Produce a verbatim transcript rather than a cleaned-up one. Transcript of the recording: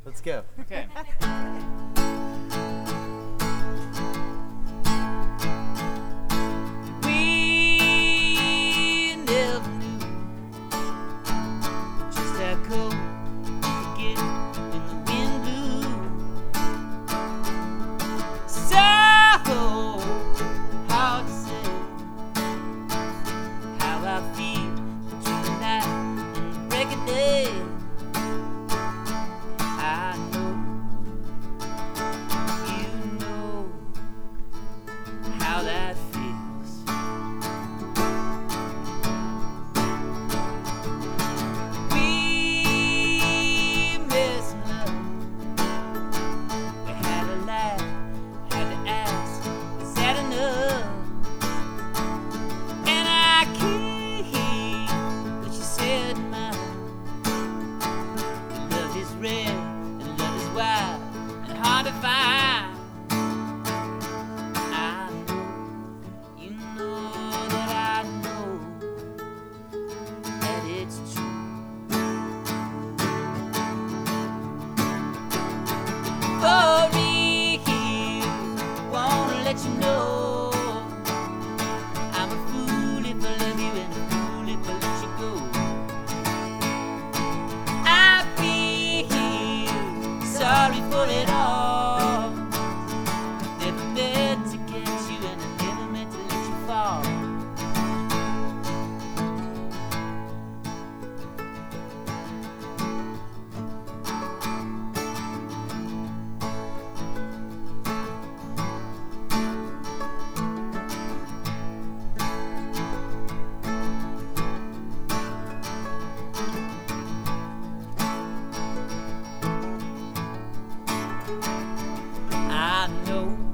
Let's go. Okay. We never knew just how cold it could get when the wind blew. So hard to say how I feel between the night and the break of day. I know you know how that feels. We missed love. We had a laugh, had to ask, is that enough? And I keep what you said in mind. Love is red and love is wild and hard to find. I know, you know that I know that it's true. For real, wanna let you know I'm a fool if I love you and a fool if I let you go. I feel sorry for it all. Never meant to get you and I never meant to let you fall. I know